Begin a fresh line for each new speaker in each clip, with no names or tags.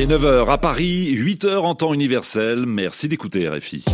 Il est 9h à Paris, 8h en temps universel. Merci d'écouter RFI.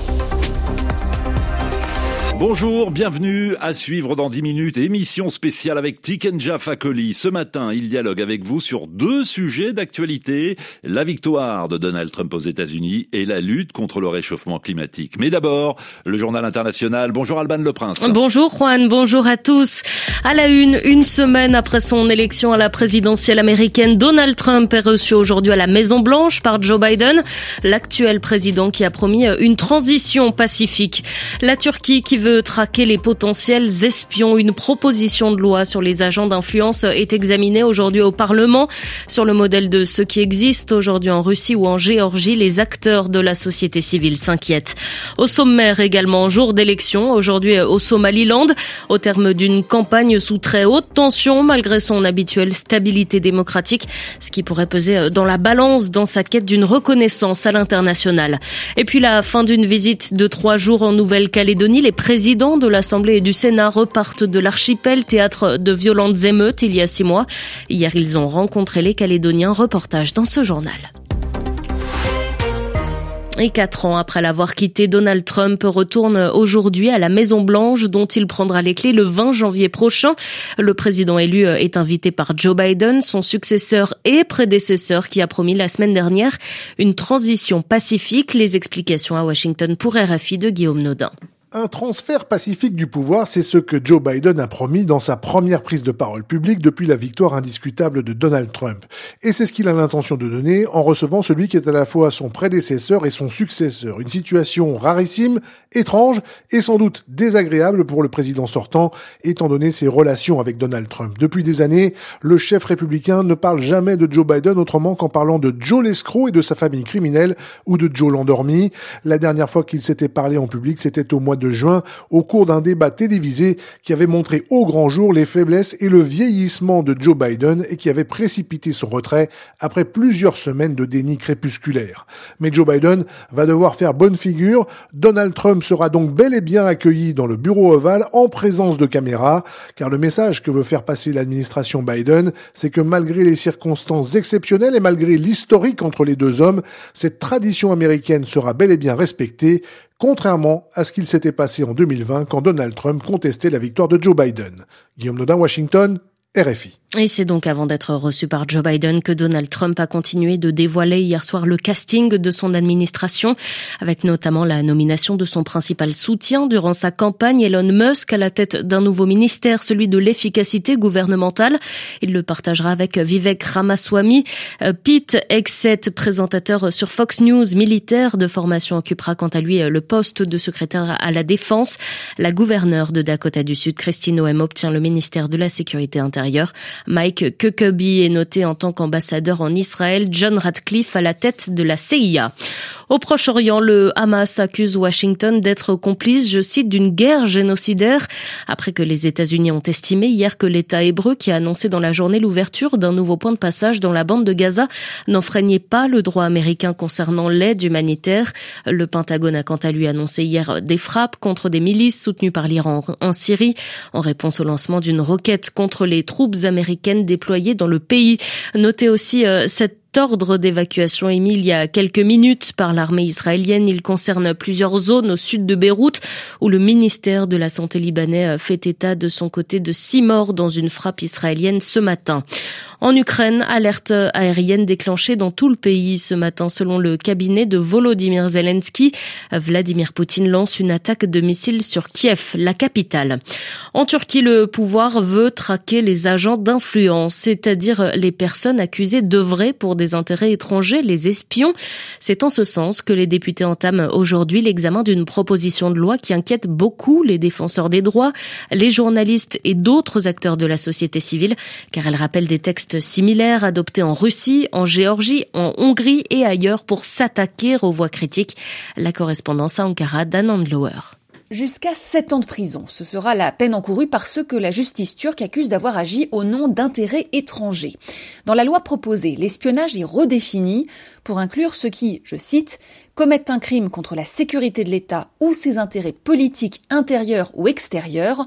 Bonjour, bienvenue à suivre dans 10 minutes, émission spéciale avec Tikenja Fakoly. Ce matin, il dialogue avec vous sur 2 sujets d'actualité, la victoire de Donald Trump aux États-Unis et la lutte contre le réchauffement climatique. Mais d'abord, le journal international. Bonjour Alban Leprince.
Bonjour Juan, bonjour à tous. À la une semaine après son élection à la présidentielle américaine, Donald Trump est reçu aujourd'hui à la Maison-Blanche par Joe Biden, l'actuel président qui a promis une transition pacifique. La Turquie qui veut traquer les potentiels espions. Une proposition de loi sur les agents d'influence est examinée aujourd'hui au Parlement. Sur le modèle de ce qui existe aujourd'hui en Russie ou en Géorgie, les acteurs de la société civile s'inquiètent. Au sommaire également, jour d'élection, aujourd'hui au Somaliland, au terme d'une campagne sous très haute tension, malgré son habituelle stabilité démocratique, ce qui pourrait peser dans la balance dans sa quête d'une reconnaissance à l'international. Et puis la fin d'une visite de 3 jours en Nouvelle-Calédonie, les présidents de l'Assemblée et du Sénat repartent de l'archipel, théâtre de violentes émeutes il y a 6 mois. Hier, ils ont rencontré les Calédoniens. Reportage dans ce journal. Et 4 ans après l'avoir quitté, Donald Trump retourne aujourd'hui à la Maison-Blanche, dont il prendra les clés le 20 janvier prochain. Le président élu est invité par Joe Biden, son successeur et prédécesseur, qui a promis la semaine dernière une transition pacifique. Les explications à Washington pour RFI de Guillaume Naudin.
Un transfert pacifique du pouvoir, c'est ce que Joe Biden a promis dans sa première prise de parole publique depuis la victoire indiscutable de Donald Trump. Et c'est ce qu'il a l'intention de donner en recevant celui qui est à la fois son prédécesseur et son successeur. Une situation rarissime, étrange et sans doute désagréable pour le président sortant, étant donné ses relations avec Donald Trump. Depuis des années, le chef républicain ne parle jamais de Joe Biden autrement qu'en parlant de Joe l'escroc et de sa famille criminelle ou de Joe l'endormi. La dernière fois qu'il s'était parlé en public, c'était au mois de juin, au cours d'un débat télévisé qui avait montré au grand jour les faiblesses et le vieillissement de Joe Biden et qui avait précipité son retrait après plusieurs semaines de déni crépusculaire. Mais Joe Biden va devoir faire bonne figure. Donald Trump sera donc bel et bien accueilli dans le bureau ovale en présence de caméras, car le message que veut faire passer l'administration Biden, c'est que malgré les circonstances exceptionnelles et malgré l'historique entre les deux hommes, cette tradition américaine sera bel et bien respectée, contrairement à ce qu'il s'était passé en 2020 quand Donald Trump contestait la victoire de Joe Biden. Guillaume Naudin, Washington, RFI.
Et c'est donc avant d'être reçu par Joe Biden que Donald Trump a continué de dévoiler hier soir le casting de son administration, avec notamment la nomination de son principal soutien durant sa campagne, Elon Musk, à la tête d'un nouveau ministère, celui de l'efficacité gouvernementale. Il le partagera avec Vivek Ramaswamy. Pete Hegseth, présentateur sur Fox News, militaire de formation, occupera quant à lui le poste de secrétaire à la défense. La gouverneure de Dakota du Sud, Kristi Noem, obtient le ministère de la Sécurité intérieure. Mike Huckabee est noté en tant qu'ambassadeur en Israël, John Ratcliffe à la tête de la CIA. Au Proche-Orient, le Hamas accuse Washington d'être complice, je cite, d'une guerre génocidaire, après que les États-Unis ont estimé hier que l'État hébreu, qui a annoncé dans la journée l'ouverture d'un nouveau point de passage dans la bande de Gaza, n'enfreignait pas le droit américain concernant l'aide humanitaire. Le Pentagone a quant à lui annoncé hier des frappes contre des milices soutenues par l'Iran en Syrie, en réponse au lancement d'une roquette contre les troupes américaines déployées dans le pays. Notez aussi cette ordre d'évacuation émis il y a quelques minutes par l'armée israélienne. Il concerne plusieurs zones au sud de Beyrouth où le ministère de la Santé libanais fait état de son côté de 6 morts dans une frappe israélienne ce matin. En Ukraine, alerte aérienne déclenchée dans tout le pays ce matin selon le cabinet de Volodymyr Zelensky. Vladimir Poutine lance une attaque de missiles sur Kiev, la capitale. En Turquie, le pouvoir veut traquer les agents d'influence, c'est-à-dire les personnes accusées d'œuvrer pour des intérêts étrangers, les espions. C'est en ce sens que les députés entament aujourd'hui l'examen d'une proposition de loi qui inquiète beaucoup les défenseurs des droits, les journalistes et d'autres acteurs de la société civile, car elle rappelle des textes similaires adoptés en Russie, en Géorgie, en Hongrie et ailleurs pour s'attaquer aux voix critiques. La correspondance à Ankara d'Anand Lower.
Jusqu'à 7 ans de prison. Ce sera la peine encourue par ceux que la justice turque accuse d'avoir agi au nom d'intérêts étrangers. Dans la loi proposée, l'espionnage est redéfini pour inclure ceux qui, je cite, commettent un crime contre la sécurité de l'État ou ses intérêts politiques intérieurs ou extérieurs,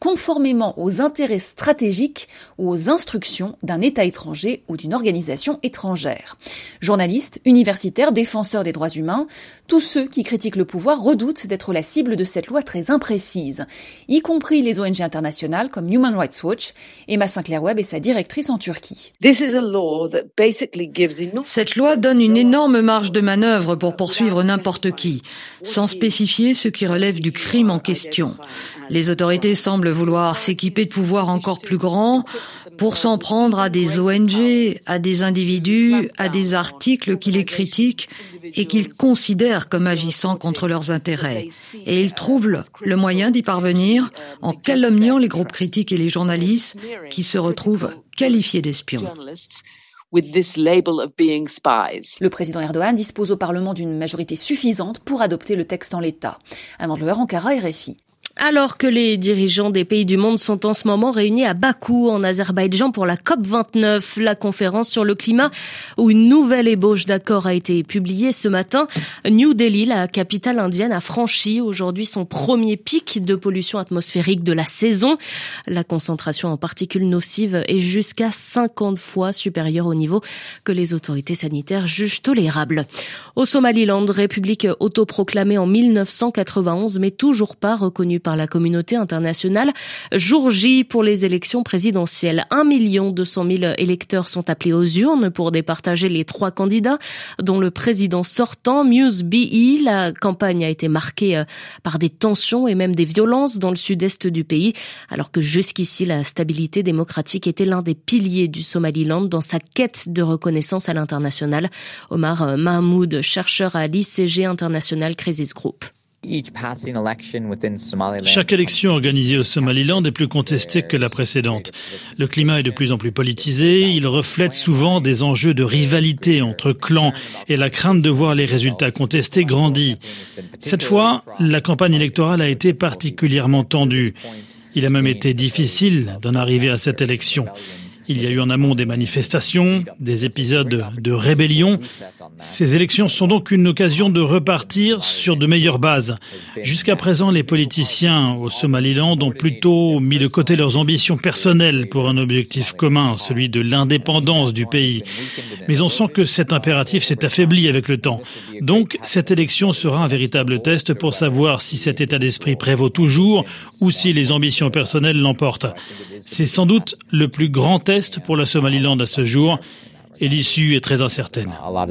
conformément aux intérêts stratégiques ou aux instructions d'un État étranger ou d'une organisation étrangère. Journalistes, universitaires, défenseurs des droits humains, tous ceux qui critiquent le pouvoir redoutent d'être la cible de cette loi très imprécise, y compris les ONG internationales comme Human Rights Watch. Emma Sinclair-Webb est sa directrice en Turquie.
Cette loi donne une énorme marge de manœuvre pour poursuivre n'importe qui, sans spécifier ce qui relève du crime en question. Les autorités semblent vouloir s'équiper de pouvoirs encore plus grands pour s'en prendre à des ONG, à des individus, à des articles qui les critiquent et qu'ils considèrent comme agissant contre leurs intérêts. Et ils trouvent le moyen d'y parvenir en calomniant les groupes critiques et les journalistes qui se retrouvent qualifiés d'espions.
Le président Erdogan dispose au Parlement d'une majorité suffisante pour adopter le texte en l'état. Amand Leuer, Ankara, RFI.
Alors que les dirigeants des pays du monde sont en ce moment réunis à Bakou, en Azerbaïdjan, pour la COP29, la conférence sur le climat, où une nouvelle ébauche d'accord a été publiée ce matin. New Delhi, la capitale indienne, a franchi aujourd'hui son premier pic de pollution atmosphérique de la saison. La concentration en particules nocives est jusqu'à 50 fois supérieure au niveau que les autorités sanitaires jugent tolérable. Au Somaliland, république autoproclamée en 1991, mais toujours pas reconnue par la communauté internationale. Jour J pour les élections présidentielles. 1 200 000 électeurs sont appelés aux urnes pour départager les 3 candidats, dont le président sortant, Muse Bihi. La campagne a été marquée par des tensions et même des violences dans le sud-est du pays, alors que jusqu'ici, la stabilité démocratique était l'un des piliers du Somaliland dans sa quête de reconnaissance à l'international. Omar Mahmoud, chercheur à l'ICG International Crisis Group.
Chaque élection organisée au Somaliland est plus contestée que la précédente. Le climat est de plus en plus politisé, il reflète souvent des enjeux de rivalité entre clans et la crainte de voir les résultats contestés grandit. Cette fois, la campagne électorale a été particulièrement tendue. Il a même été difficile d'en arriver à cette élection. Il y a eu en amont des manifestations, des épisodes de rébellion. Ces élections sont donc une occasion de repartir sur de meilleures bases. Jusqu'à présent, les politiciens au Somaliland ont plutôt mis de côté leurs ambitions personnelles pour un objectif commun, celui de l'indépendance du pays. Mais on sent que cet impératif s'est affaibli avec le temps. Donc, cette élection sera un véritable test pour savoir si cet état d'esprit prévaut toujours ou si les ambitions personnelles l'emportent. C'est sans doute le plus grand test pour le Somaliland à ce jour, et l'issue est très incertaine.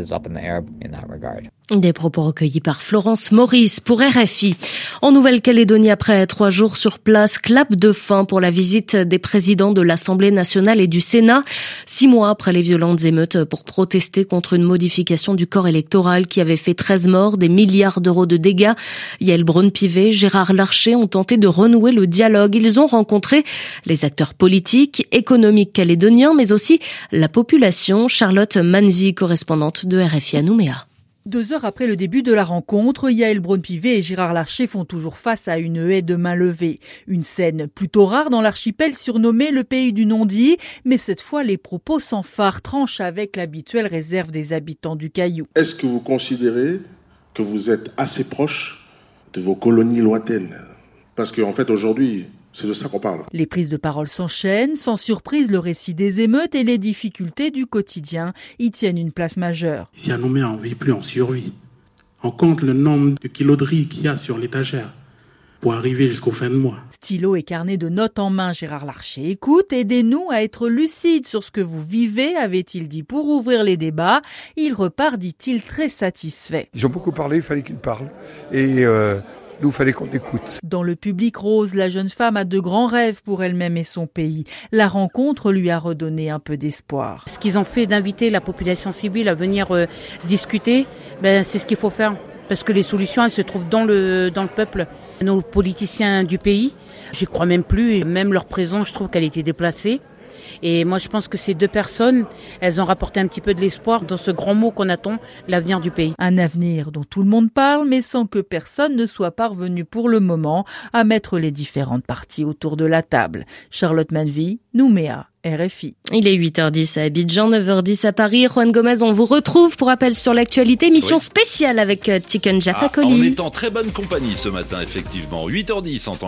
Des propos recueillis par Florence Maurice pour RFI. En Nouvelle-Calédonie, après 3 jours sur place, clap de fin pour la visite des présidents de l'Assemblée nationale et du Sénat. 6 mois après les violentes émeutes pour protester contre une modification du corps électoral qui avait fait 13 morts, des milliards d'euros de dégâts. Yael Braun-Pivet, Gérard Larcher ont tenté de renouer le dialogue. Ils ont rencontré les acteurs politiques, économiques calédoniens, mais aussi la population. Charlotte Manvy, correspondante de RFI à Nouméa.
2 heures après le début de la rencontre, Yael Braun-Pivet et Gérard Larcher font toujours face à une haie de main levée. Une scène plutôt rare dans l'archipel surnommé le pays du non-dit, mais cette fois les propos sans phare tranchent avec l'habituelle réserve des habitants du Caillou.
Est-ce que vous considérez que vous êtes assez proche de vos colonies lointaines ? Parce qu'en fait aujourd'hui, c'est de ça qu'on parle.
Les prises de parole s'enchaînent, sans surprise le récit des émeutes et les difficultés du quotidien y tiennent une place majeure.
Ici à Nouméa, on ne vit plus, on survit. On compte le nombre de kilos de riz qu'il y a sur l'étagère pour arriver jusqu'au fin de mois.
Stylo et carnet de notes en main, Gérard Larcher écoute. Aidez-nous à être lucides sur ce que vous vivez, avait-il dit pour ouvrir les débats. Il repart, dit-il, très satisfait.
Ils ont beaucoup parlé, il fallait qu'ils parlent. Et nous, il fallait qu'on écoute.
Dans le public rose, la jeune femme a de grands rêves pour elle-même et son pays. La rencontre lui a redonné un peu d'espoir.
Ce qu'ils ont fait d'inviter la population civile à venir discuter, c'est ce qu'il faut faire. Parce que les solutions, elles se trouvent dans le peuple. Nos politiciens du pays, j'y crois même plus. Et même leur présence, je trouve qu'elle était déplacée. Et moi, je pense que ces 2 personnes, elles ont rapporté un petit peu de l'espoir dans ce grand mot qu'on attend, l'avenir du pays.
Un avenir dont tout le monde parle, mais sans que personne ne soit parvenu pour le moment à mettre les différentes parties autour de la table. Charlotte Manvy, Nouméa, RFI.
Il est 8h10 à Abidjan, 9h10 à Paris. Juan Gomez, on vous retrouve pour Appel sur l'actualité. Mission spéciale avec Tiken Jaffa Koli.
On est en très bonne compagnie ce matin, effectivement. 8h10 en temps